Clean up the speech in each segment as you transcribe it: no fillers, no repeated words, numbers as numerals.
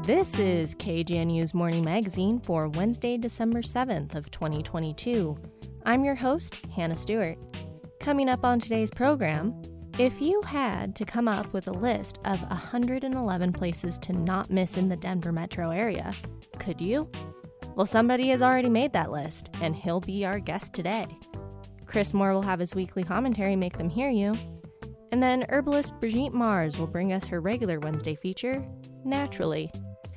This is KGNU's Morning Magazine for Wednesday, December 7th of 2022. I'm your host, Hannah Stewart. Coming up on today's program, if you had to come up with a list of 111 places to not miss in the Denver metro area, could you? Well, somebody has already made that list, and he'll be our guest today. Chris Moore will have his weekly commentary, Make Them Hear You. And then herbalist Brigitte Mars will bring us her regular Wednesday feature, Naturally.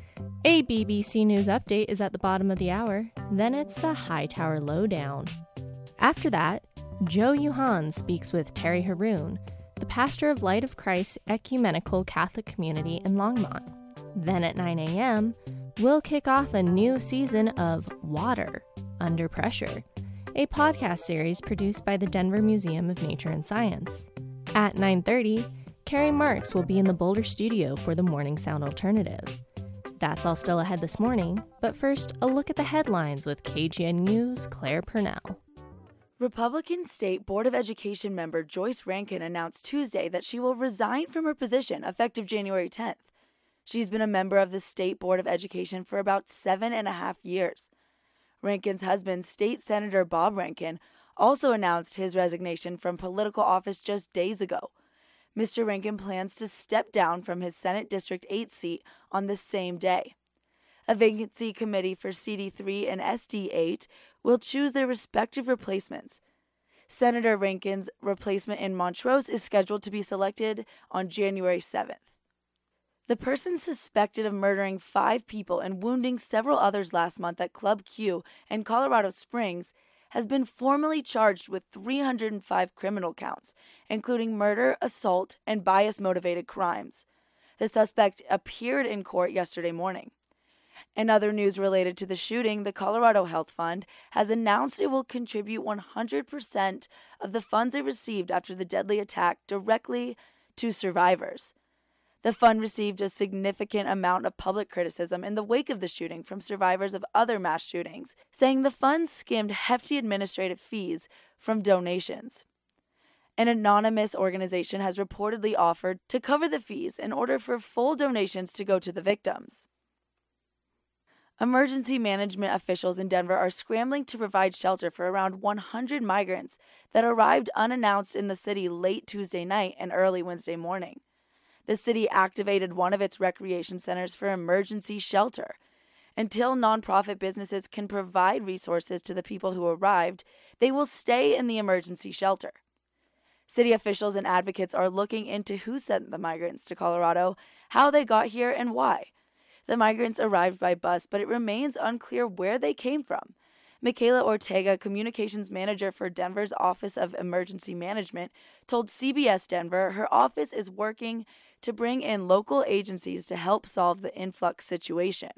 A BBC News update is at the bottom of the hour, then it's the Hightower Lowdown. After that, Joe Yuhan speaks with Terry Haroon, the pastor of Light of Christ Ecumenical Catholic Community in Longmont. Then at 9 a.m., we'll kick off a new season of Water, Under Pressure, a podcast series produced by the Denver Museum of Nature and Science. At 9:30, Carrie Marks will be in the Boulder studio for the Morning Sound Alternative. That's all still ahead this morning, but first, a look at the headlines with KGNU's Claire Purnell. Republican State Board of Education member Joyce Rankin announced Tuesday that she will resign from her position effective January 10th. She's been a member of the State Board of Education for about 7.5 years. Rankin's husband, State Senator Bob Rankin, also announced his resignation from political office just days ago. Mr. Rankin plans to step down from his Senate District 8 seat on the same day. A vacancy committee for CD3 and SD8 will choose their respective replacements. Senator Rankin's replacement in Montrose is scheduled to be selected on January 7th. The person suspected of murdering 5 people and wounding several others last month at Club Q in Colorado Springs has been formally charged with 305 criminal counts, including murder, assault, and bias-motivated crimes. The suspect appeared in court yesterday morning. In other news related to the shooting, the Colorado Health Fund has announced it will contribute 100% of the funds it received after the deadly attack directly to survivors. The fund received a significant amount of public criticism in the wake of the shooting from survivors of other mass shootings, saying the fund skimmed hefty administrative fees from donations. An anonymous organization has reportedly offered to cover the fees in order for full donations to go to the victims. Emergency management officials in Denver are scrambling to provide shelter for around 100 migrants that arrived unannounced in the city late Tuesday night and early Wednesday morning. The city activated one of its recreation centers for emergency shelter. Until nonprofit businesses can provide resources to the people who arrived, they will stay in the emergency shelter. City officials and advocates are looking into who sent the migrants to Colorado, how they got here, and why. The migrants arrived by bus, but it remains unclear where they came from. Michaela Ortega, communications manager for Denver's Office of Emergency Management, told CBS Denver her office is working to bring in local agencies to help solve the influx situation.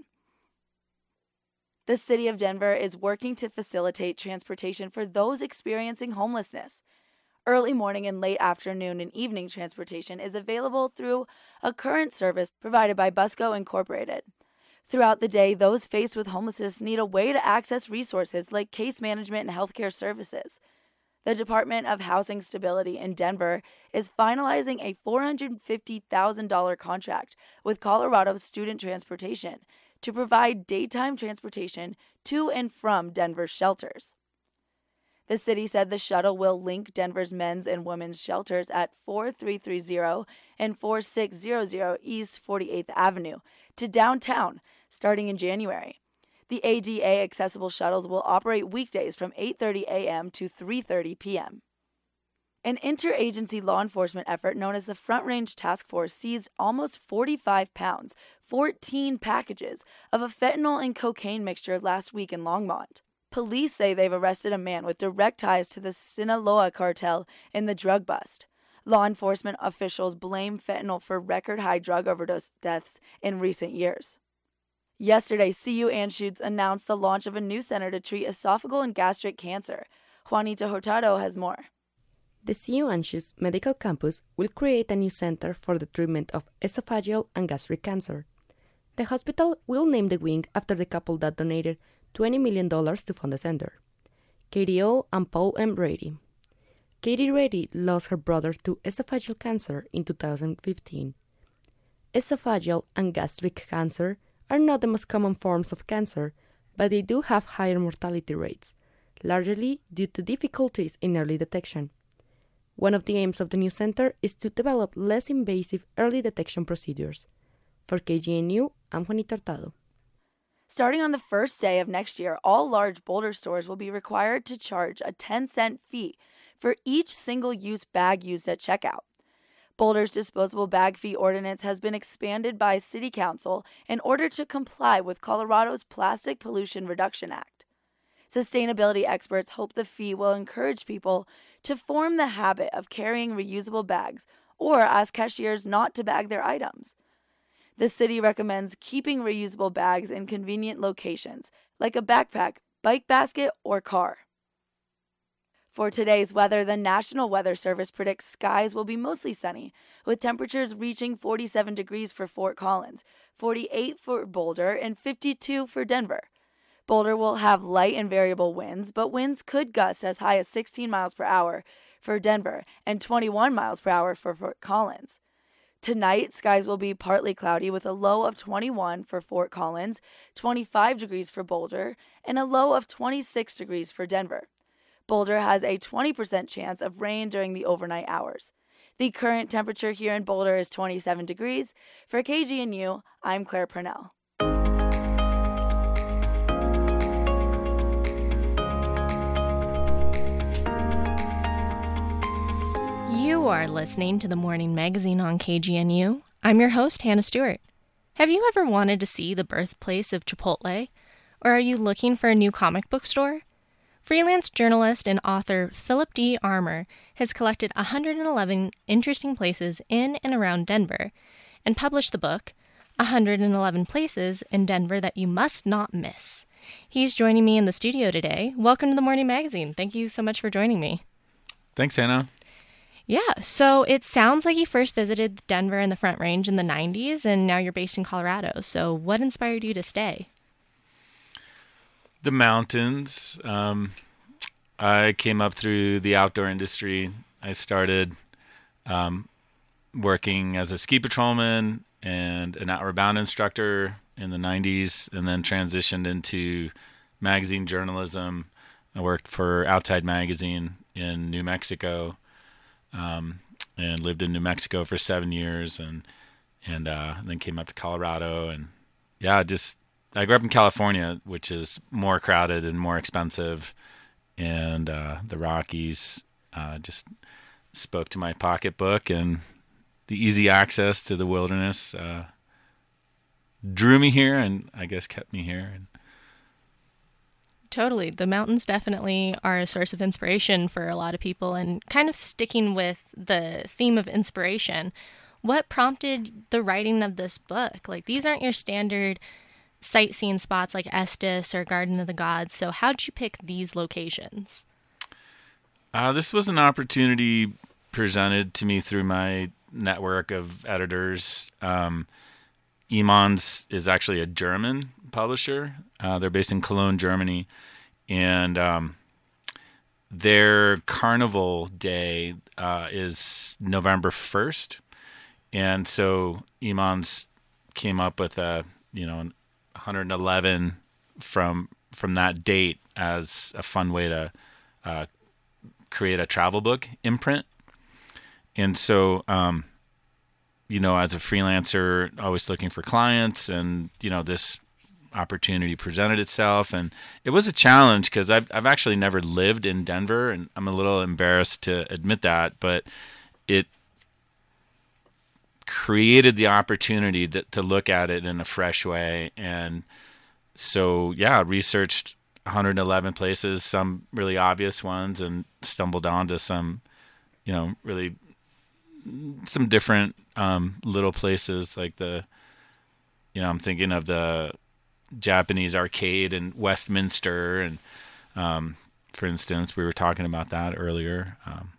The city of Denver is working to facilitate transportation for those experiencing homelessness. Early morning and late afternoon and evening transportation is available through a current service provided by Busco Incorporated. Throughout the day, those faced with homelessness need a way to access resources like case management and healthcare services. The Department of Housing Stability in Denver is finalizing a $450,000 contract with Colorado Student Transportation to provide daytime transportation to and from Denver's shelters. The city said the shuttle will link Denver's men's and women's shelters at 4330 and 4600 East 48th Avenue to downtown starting in January. The ADA accessible shuttles will operate weekdays from 8:30 a.m. to 3:30 p.m. An interagency law enforcement effort known as the Front Range Task Force seized almost 45 pounds, 14 packages, of a fentanyl and cocaine mixture last week in Longmont. Police say they've arrested a man with direct ties to the Sinaloa cartel in the drug bust. Law enforcement officials blame fentanyl for record-high drug overdose deaths in recent years. Yesterday, CU Anschutz announced the launch of a new center to treat esophageal and gastric cancer. Juanita Hurtado has more. The CU Anschutz Medical Campus will create a new center for the treatment of esophageal and gastric cancer. The hospital will name the wing after the couple that donated $20 million to fund the center, Katie O. and Paul M. Rady. Katie Rady lost her brother to esophageal cancer in 2015. Esophageal and gastric cancer are not the most common forms of cancer, but they do have higher mortality rates, largely due to difficulties in early detection. One of the aims of the new center is to develop less invasive early detection procedures. For KGNU, I'm Juanita Hurtado. Starting on the first day of next year, all large Boulder stores will be required to charge a 10-cent fee for each single-use bag used at checkout. Boulder's disposable bag fee ordinance has been expanded by City Council in order to comply with Colorado's Plastic Pollution Reduction Act. Sustainability experts hope the fee will encourage people to form the habit of carrying reusable bags or ask cashiers not to bag their items. The city recommends keeping reusable bags in convenient locations, like a backpack, bike basket, or car. For today's weather, the National Weather Service predicts skies will be mostly sunny, with temperatures reaching 47 degrees for Fort Collins, 48 for Boulder, and 52 for Denver. Boulder will have light and variable winds, but winds could gust as high as 16 miles per hour for Denver and 21 miles per hour for Fort Collins. Tonight, skies will be partly cloudy with a low of 21 for Fort Collins, 25 degrees for Boulder, and a low of 26 degrees for Denver. Boulder has a 20% chance of rain during the overnight hours. The current temperature here in Boulder is 27 degrees. For KGNU, I'm Claire Purnell. You are listening to the Morning Magazine on KGNU. I'm your host, Hannah Stewart. Have you ever wanted to see the birthplace of Chipotle? Or are you looking for a new comic book store? Freelance journalist and author Philip D. Armour has collected 111 interesting places in and around Denver and published the book, 111 Places in Denver That You Must Not Miss. He's joining me in the studio today. Welcome to the Morning Magazine. Thank you so much for joining me. Thanks, Hannah. Yeah, so it sounds like you first visited Denver and the Front Range in the 90s, and now you're based in Colorado. So what inspired you to stay? The mountains. I came up through the outdoor industry. I started working as a ski patrolman and an Outward Bound instructor in the 90s, and then transitioned into magazine journalism. I worked for Outside Magazine in New Mexico. And lived in New Mexico for 7 years, and then came up to Colorado, and I grew up in California, which is more crowded and more expensive, and the Rockies just spoke to my pocketbook, and the easy access to the wilderness drew me here, and I guess kept me here. Totally. The mountains definitely are a source of inspiration for a lot of people, and kind of sticking with the theme of inspiration, what prompted the writing of this book? Like, these aren't your standard sightseeing spots like Estes or Garden of the Gods, so how did you pick these locations? This was an opportunity presented to me through my network of editors. Emons is actually a German publisher. They're based in Cologne, Germany, and their carnival day is November 1st, and so Emons came up with 111 from that date as a fun way to create a travel book imprint, and so. As a freelancer, always looking for clients, and, this opportunity presented itself, and it was a challenge because I've actually never lived in Denver, and I'm a little embarrassed to admit that, but it created the opportunity to look at it in a fresh way. And so, researched 111 places, some really obvious ones, and stumbled onto some, really some different little places, like I'm thinking of the Japanese arcade in Westminster, and for instance, we were talking about that earlier.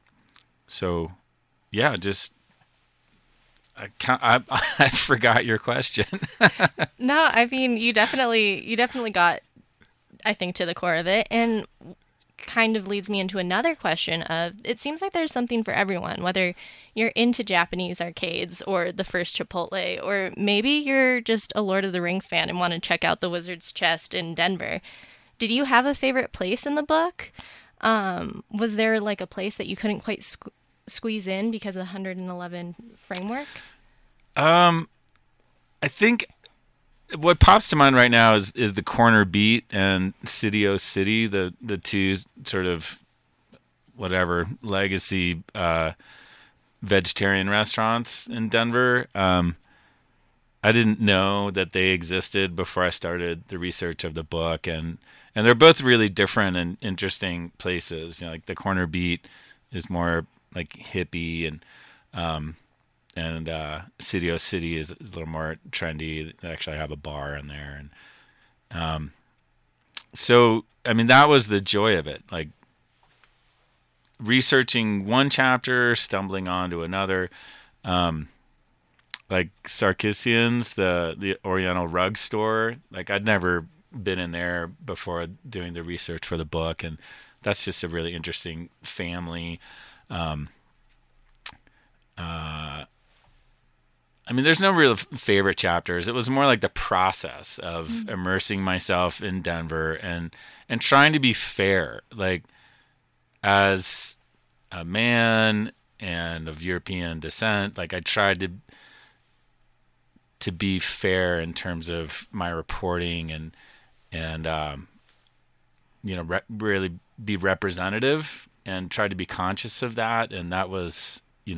I forgot your question. No, I mean, you definitely got, I think, to the core of it. And kind of leads me into another question of, it seems like there's something for everyone, whether you're into Japanese arcades or the first Chipotle, or maybe you're just a Lord of the Rings fan and want to check out the Wizard's Chest in Denver. Did you have a favorite place in the book? Was there like a place that you couldn't quite squeeze in because of the 111 framework? I think what pops to mind right now is the Corner Beat and City-O City, the two sort of whatever legacy vegetarian restaurants in Denver. I didn't know that they existed before I started the research of the book, and they're both really different and interesting places. You know, like the Corner Beat is more like hippie, and City-O City is a little more trendy. They actually have a bar in there, and so I mean that was the joy of it, like researching one chapter, stumbling onto another. Like Sarkisian's, the Oriental rug store. Like I'd never been in there before doing the research for the book, and that's just a really interesting family. I mean, there's no real favorite chapters. It was more like the process of immersing myself in Denver and trying to be fair, like as a man and of European descent. Like I tried to be fair in terms of my reporting and really be representative and try to be conscious of that. And that was,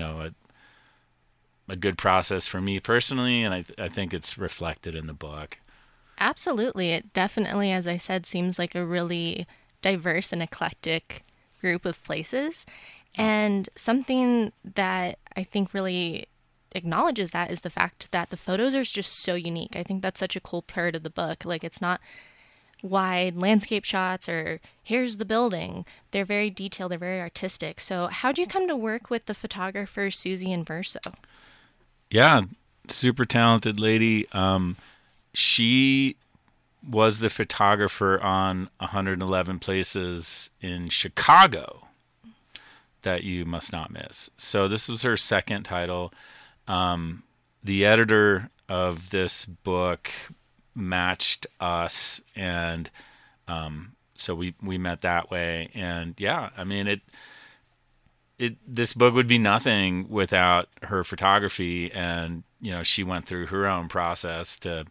a good process for me personally. And I think it's reflected in the book. Absolutely. It definitely, as I said, seems like a really diverse and eclectic group of places. And something that I think really acknowledges that is the fact that the photos are just so unique. I think that's such a cool part of the book. Like, it's not wide landscape shots or here's the building. They're very detailed. They're very artistic. So how'd you come to work with the photographer Susie Inverso? Yeah, super talented lady. She was the photographer on 111 Places in Chicago that you must not miss. So this was her second title. The editor of this book matched us, and so we met that way. And yeah, I mean this book would be nothing without her photography, and she went through her own process to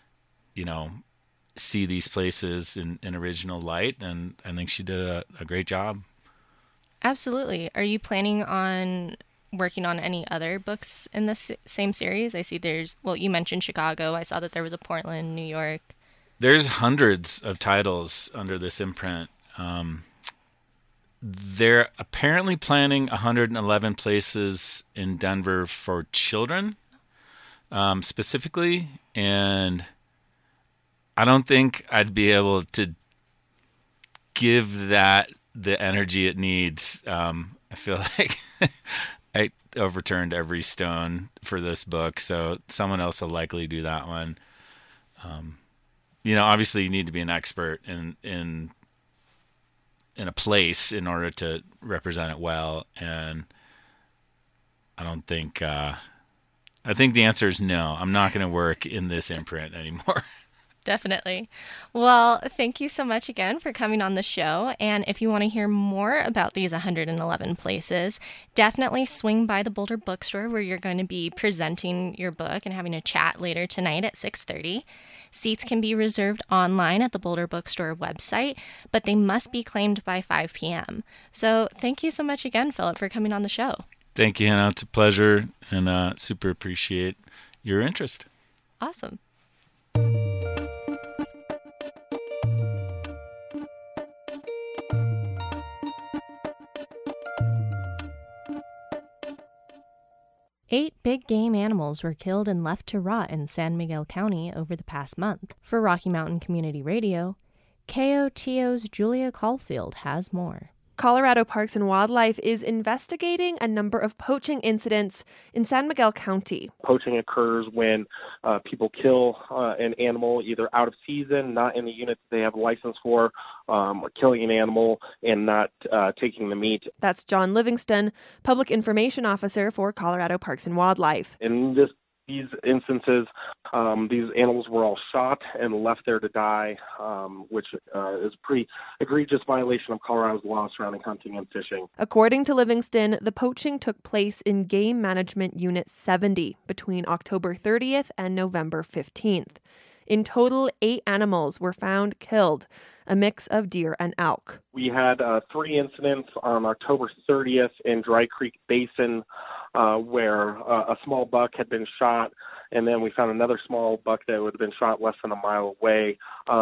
see these places in original light, and I think she did a great job. Absolutely. Are you planning on working on any other books in this same series? I see you mentioned Chicago. I saw that there was a Portland, New York. There's hundreds of titles under this imprint. They're apparently planning 111 Places in Denver for children, specifically, and I don't think I'd be able to give that the energy it needs. I feel like I overturned every stone for this book, so someone else will likely do that one. Obviously you need to be an expert in a place in order to represent it well, and I don't think I think the answer is no. I'm not going to work in this imprint anymore. Definitely. Well, thank you so much again for coming on the show. And if you want to hear more about these 111 places, definitely swing by the Boulder Bookstore, where you're going to be presenting your book and having a chat later tonight at 6:30. Seats can be reserved online at the Boulder Bookstore website, but they must be claimed by 5 p.m. So thank you so much again, Philip, for coming on the show. Thank you, Hannah. It's a pleasure, and super appreciate your interest. Awesome. Eight big game animals were killed and left to rot in San Miguel County over the past month. For Rocky Mountain Community Radio, KOTO's Julia Caulfield has more. Colorado Parks and Wildlife is investigating a number of poaching incidents in San Miguel County. Poaching occurs when people kill an animal either out of season, not in the unit they have a license for, or killing an animal and not taking the meat. That's John Livingston, Public Information Officer for Colorado Parks and Wildlife. In these instances, these animals were all shot and left there to die, which is a pretty egregious violation of Colorado's law surrounding hunting and fishing. According to Livingston, the poaching took place in Game Management Unit 70 between October 30th and November 15th. In total, 8 animals were found killed, a mix of deer and elk. We had 3 incidents on October 30th in Dry Creek Basin where a small buck had been shot, and then we found another small buck that would have been shot less than a mile away.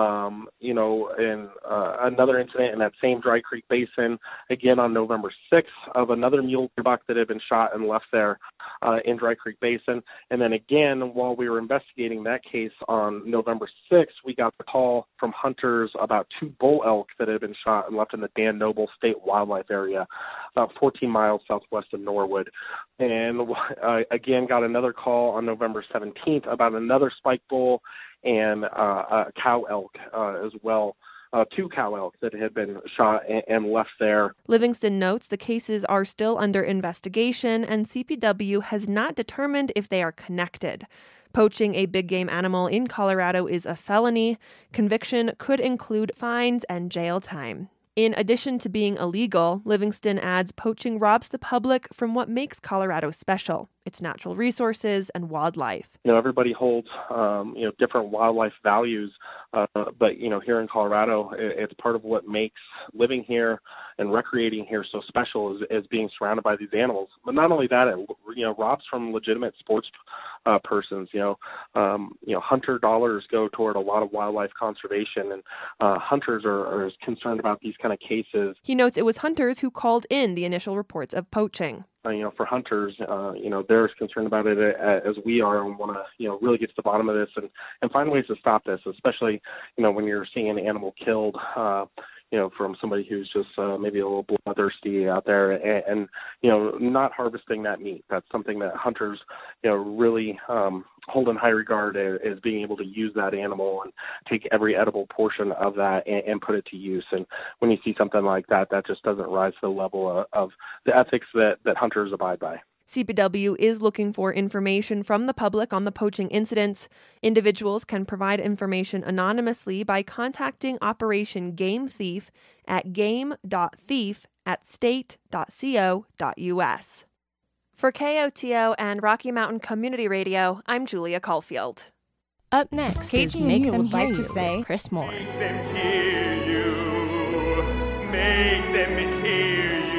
And another incident in that same Dry Creek Basin, again on November 6th, of another mule buck that had been shot and left there in Dry Creek Basin. And then again, while we were investigating that case on November 6th, we got the call from hunters about 2 bull elk that had been shot and left in the Dan Noble State Wildlife Area, about 14 miles southwest of Norwood. And again, got another call on November 17th about another spike bull and a cow elk as well. 2 cow elk that had been shot and left there. Livingston notes the cases are still under investigation and CPW has not determined if they are connected. Poaching a big game animal in Colorado is a felony. Conviction could include fines and jail time. In addition to being illegal, Livingston adds poaching robs the public from what makes Colorado special, its natural resources and wildlife. Everybody holds, different wildlife values, but, here in Colorado, it's part of what makes living here and recreating here so special is being surrounded by these animals. But not only that, it, robs from legitimate sports persons. Hunter dollars go toward a lot of wildlife conservation, and hunters are concerned about these kind of cases. He notes it was hunters who called in the initial reports of poaching. For hunters, they're as concerned about it as we are and want to, really get to the bottom of this and find ways to stop this, especially, when you're seeing an animal killed, from somebody who's just maybe a little bloodthirsty out there and not harvesting that meat. That's something that hunters, really hold in high regard as being able to use that animal and take every edible portion of that and put it to use. And when you see something like that, that just doesn't rise to the level of the ethics that hunters abide by. CPW is looking for information from the public on the poaching incidents. Individuals can provide information anonymously by contacting Operation Game Thief at game.thief@state.co.us. For KOTO and Rocky Mountain Community Radio, I'm Julia Caulfield. Up next is Make Them Hear You with Chris Moore. Make them hear you. Make them hear you.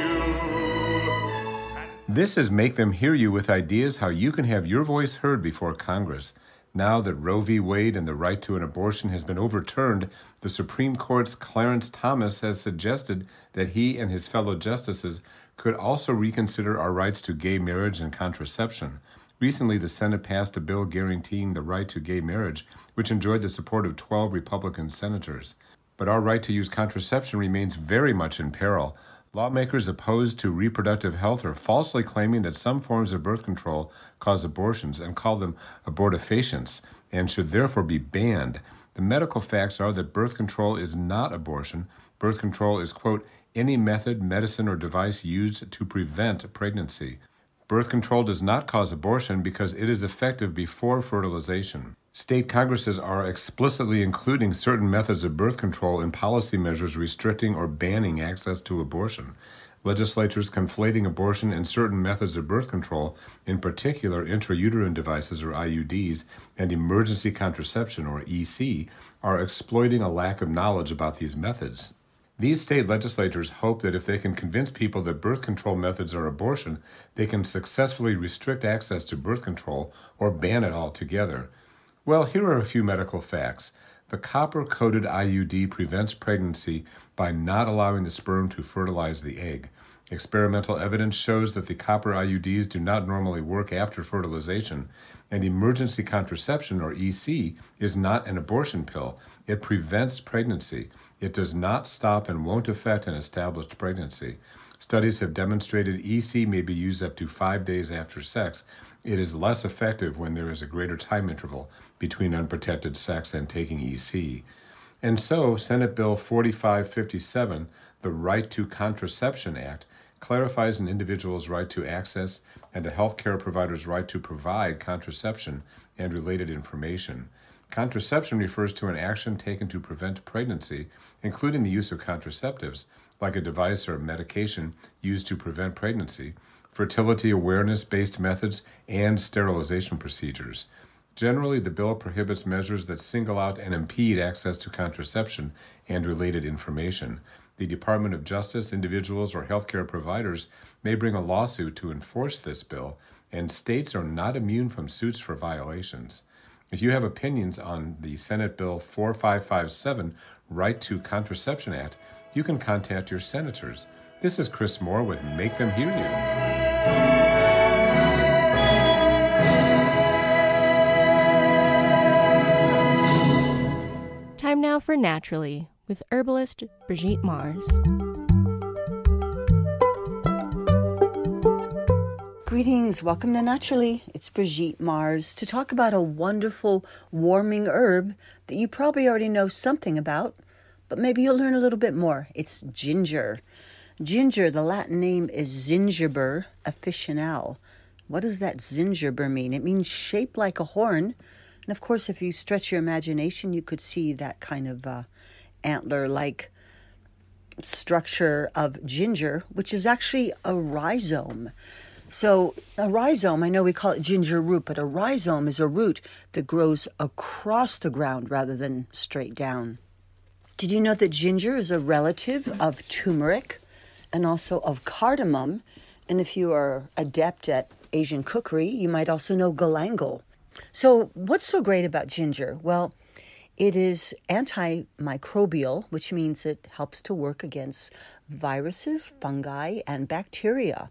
This is Make Them Hear You with ideas how you can have your voice heard before Congress. Now that Roe v. Wade and the right to an abortion has been overturned, the Supreme Court's Clarence Thomas has suggested that he and his fellow justices could also reconsider our rights to gay marriage and contraception. Recently, the Senate passed a bill guaranteeing the right to gay marriage, which enjoyed the support of 12 Republican senators. But our right to use contraception remains very much in peril. Lawmakers opposed to reproductive health are falsely claiming that some forms of birth control cause abortions and call them abortifacients and should therefore be banned. The medical facts are that birth control is not abortion. Birth control is, quote, any method, medicine, or device used to prevent pregnancy. Birth control does not cause abortion because it is effective before fertilization. State Congresses are explicitly including certain methods of birth control in policy measures restricting or banning access to abortion. Legislatures conflating abortion and certain methods of birth control, in particular intrauterine devices or IUDs, and emergency contraception or EC, are exploiting a lack of knowledge about these methods. These state legislatures hope that if they can convince people that birth control methods are abortion, they can successfully restrict access to birth control or ban it altogether. Well, here are a few medical facts. The copper-coated IUD prevents pregnancy by not allowing the sperm to fertilize the egg. Experimental evidence shows that the copper IUDs do not normally work after fertilization, and emergency contraception, or EC, is not an abortion pill. It prevents pregnancy. It does not stop and won't affect an established pregnancy. Studies have demonstrated EC may be used up to 5 days after sex. It is less effective when there is a greater time interval between unprotected sex and taking EC. And so, Senate Bill 4557, the Right to Contraception Act, clarifies an individual's right to access and a healthcare provider's right to provide contraception and related information. Contraception refers to an action taken to prevent pregnancy, including the use of contraceptives, like a device or medication used to prevent pregnancy, fertility awareness-based methods, and sterilization procedures. Generally, the bill prohibits measures that single out and impede access to contraception and related information. The Department of Justice, individuals, or healthcare providers may bring a lawsuit to enforce this bill, and states are not immune from suits for violations. If you have opinions on the Senate Bill 4557, Right to Contraception Act, you can contact your senators. This is Chris Moore with Make Them Hear You. Time now for Naturally with herbalist Brigitte Mars. Greetings, welcome to Naturally. It's Brigitte Mars to talk about a wonderful warming herb that you probably already know something about, but maybe you'll learn a little bit more. It's ginger. Ginger, the Latin name is Zingiber officinale. What does that Zingiber mean? It means shaped like a horn. And of course, if you stretch your imagination, you could see that kind of antler-like structure of ginger, which is actually a rhizome. So a rhizome, I know we call it ginger root, but a rhizome is a root that grows across the ground rather than straight down. Did you know that ginger is a relative of turmeric and also of cardamom? And if you are adept at Asian cookery, you might also know galangal. So what's so great about ginger? Well, it is antimicrobial, which means it helps to work against viruses, fungi, and bacteria.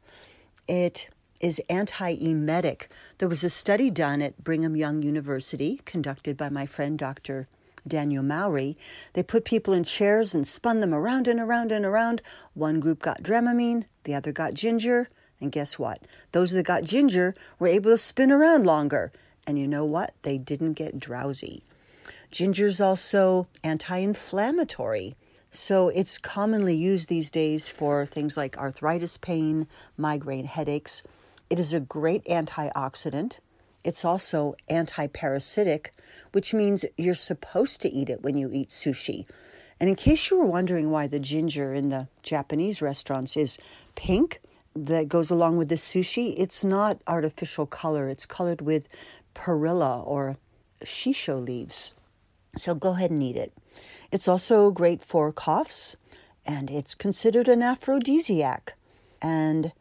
It is anti-emetic. There was a study done at Brigham Young University, conducted by my friend Dr. Daniel Mowry. They put people in chairs and spun them around and around and around. One group got Dramamine, the other got ginger, and guess what? Those that got ginger were able to spin around longer. And you know what? They didn't get drowsy. Ginger is also anti-inflammatory. So it's commonly used these days for things like arthritis pain, migraine headaches. It is a great antioxidant. It's also anti-parasitic, which means you're supposed to eat it when you eat sushi. And in case you were wondering why the ginger in the Japanese restaurants is pink that goes along with the sushi, it's not artificial color. It's colored with perilla or shisho leaves. So go ahead and eat it. It's also great for coughs, and it's considered an aphrodisiac and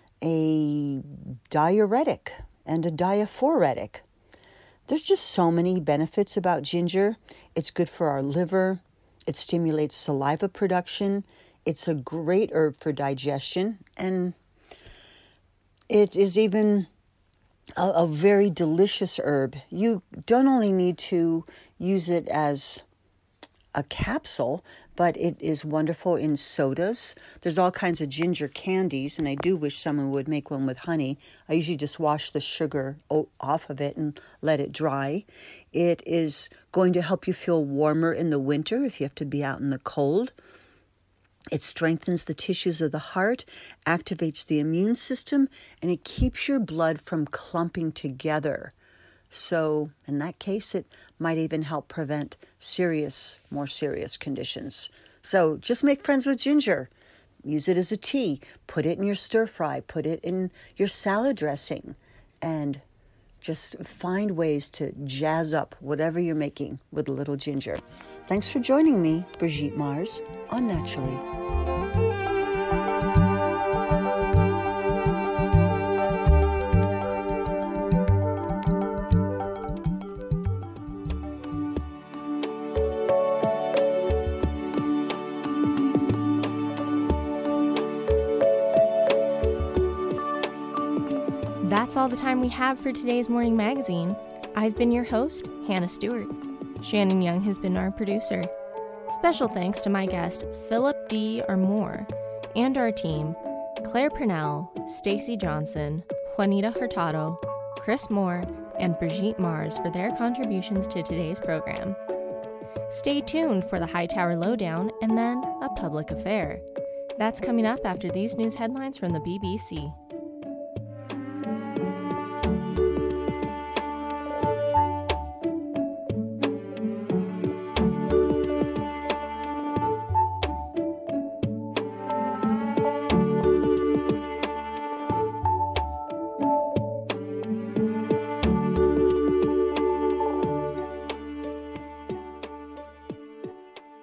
a diuretic and a diaphoretic. There's just so many benefits about ginger. It's good for our liver. It stimulates saliva production. It's a great herb for digestion, and it is even a very delicious herb. You don't only need to use it as a capsule, but it is wonderful in sodas. There's all kinds of ginger candies, and I do wish someone would make one with honey. I usually just wash the sugar off of it and let it dry. It is going to help you feel warmer in the winter if you have to be out in the cold. It strengthens the tissues of the heart, activates the immune system, and it keeps your blood from clumping together. So in that case, it might even help prevent more serious conditions. So just make friends with ginger. Use it as a tea. Put it in your stir fry. Put it in your salad dressing. And just find ways to jazz up whatever you're making with a little ginger. Thanks for joining me, Brigitte Mars, on Naturally. That's all the time we have for today's Morning Magazine. I've been your host, Hannah Stewart. Shannon Young has been our producer. Special thanks to my guest, Philip D. Armour, and our team, Claire Purnell, Stacy Johnson, Juanita Hurtado, Chris Moore, and Brigitte Mars for their contributions to today's program. Stay tuned for the Hightower Lowdown and then a public affair. That's coming up after these news headlines from the BBC.